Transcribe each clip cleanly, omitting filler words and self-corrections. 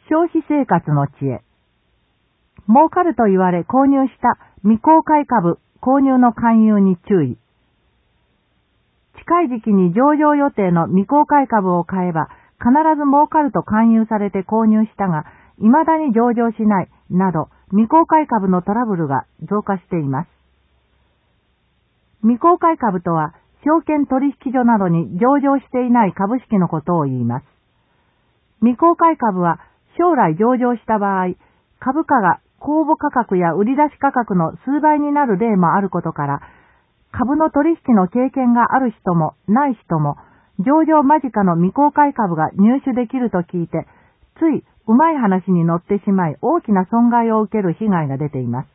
消費生活の知恵。儲かると言われ購入した未公開株購入の勧誘に注意。近い時期に上場予定の未公開株を買えば必ず儲かると勧誘されて購入したが、未だに上場しないなど未公開株のトラブルが増加しています。未公開株とは証券取引所などに上場していない株式のことを言います。未公開株は将来上場した場合、株価が公募価格や売り出し価格の数倍になる例もあることから、株の取引の経験がある人もない人も、上場間近の未公開株が入手できると聞いて、ついうまい話に乗ってしまい大きな損害を受ける被害が出ています。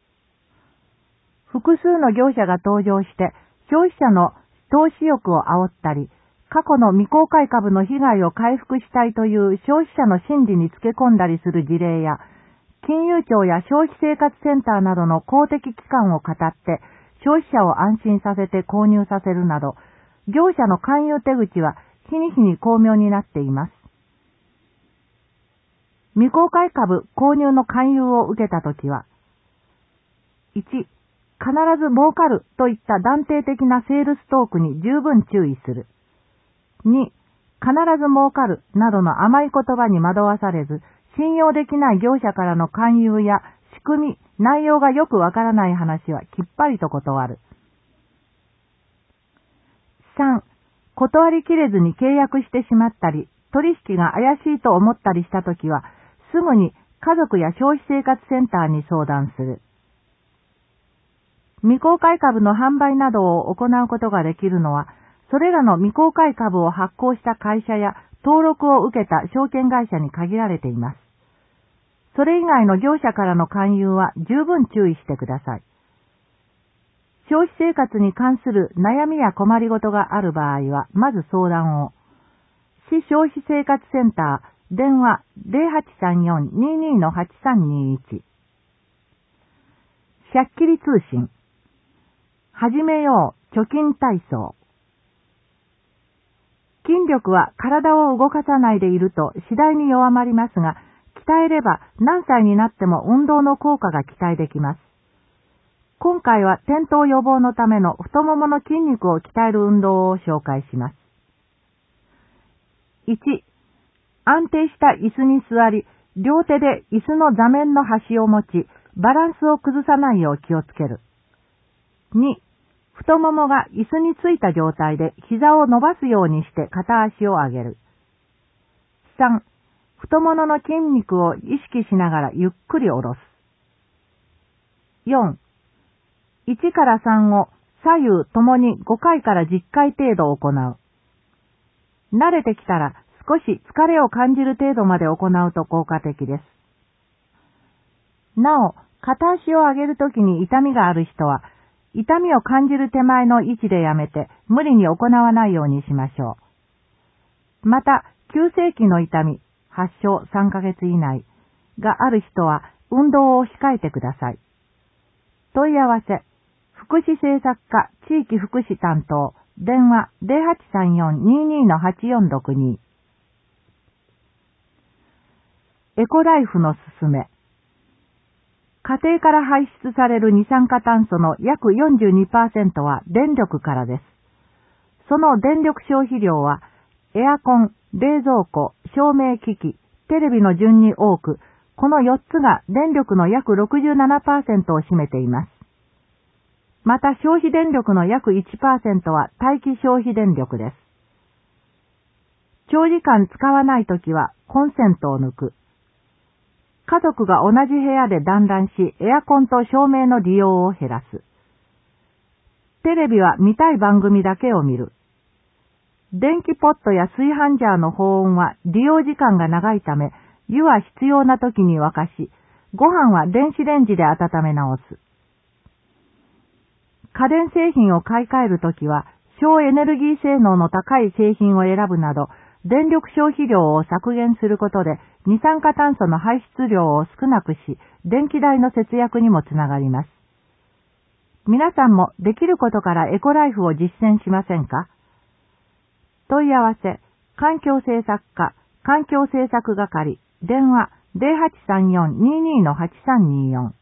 複数の業者が登場して消費者の投資欲を煽ったり、過去の未公開株の被害を回復したいという消費者の心理につけ込んだりする事例や、金融庁や消費生活センターなどの公的機関を語って消費者を安心させて購入させるなど、業者の勧誘手口は日に日に巧妙になっています。未公開株購入の勧誘を受けたときは、1、必ず儲かるといった断定的なセールストークに十分注意する。2、必ず儲かるなどの甘い言葉に惑わされず、信用できない業者からの勧誘や仕組み、内容がよくわからない話はきっぱりと断る。3、断りきれずに契約してしまったり、取引が怪しいと思ったりしたときは、すぐに家族や消費生活センターに相談する。未公開株の販売などを行うことができるのは、それらの未公開株を発行した会社や登録を受けた証券会社に限られています。それ以外の業者からの勧誘は十分注意してください。消費生活に関する悩みや困りごとがある場合は、まず相談を。市消費生活センター、電話 0834-22-8321。しゃっきり通信。始めよう貯金体操。筋力は体を動かさないでいると次第に弱まりますが、鍛えれば何歳になっても運動の効果が期待できます。今回は転倒予防のための太ももの筋肉を鍛える運動を紹介します。1、安定した椅子に座り、両手で椅子の座面の端を持ち、バランスを崩さないよう気をつける。2、太ももが椅子についた状態で膝を伸ばすようにして片足を上げる。3、太ももの筋肉を意識しながらゆっくり下ろす。4、1から3を左右ともに5回から10回程度行う。慣れてきたら少し疲れを感じる程度まで行うと効果的です。なお、片足を上げるときに痛みがある人は、痛みを感じる手前の位置でやめて無理に行わないようにしましょう。また、急性期の痛み、発症3ヶ月以内がある人は運動を控えてください。問い合わせ、福祉政策課地域福祉担当、電話 0834-22-8462。エコライフのすすめ。家庭から排出される二酸化炭素の約 42% は電力からです。その電力消費量は、エアコン、冷蔵庫、照明機器、テレビの順に多く、この4つが電力の約 67% を占めています。また消費電力の約 1% は待機消費電力です。長時間使わないときはコンセントを抜く。家族が同じ部屋で団らんし、エアコンと照明の利用を減らす。テレビは見たい番組だけを見る。電気ポットや炊飯ジャーの保温は利用時間が長いため、湯は必要な時に沸かし、ご飯は電子レンジで温め直す。家電製品を買い替えるときは、省エネルギー性能の高い製品を選ぶなど、電力消費量を削減することで、二酸化炭素の排出量を少なくし、電気代の節約にもつながります。皆さんもできることからエコライフを実践しませんか？問い合わせ、環境政策課、環境政策係、 電話 0834-22-8324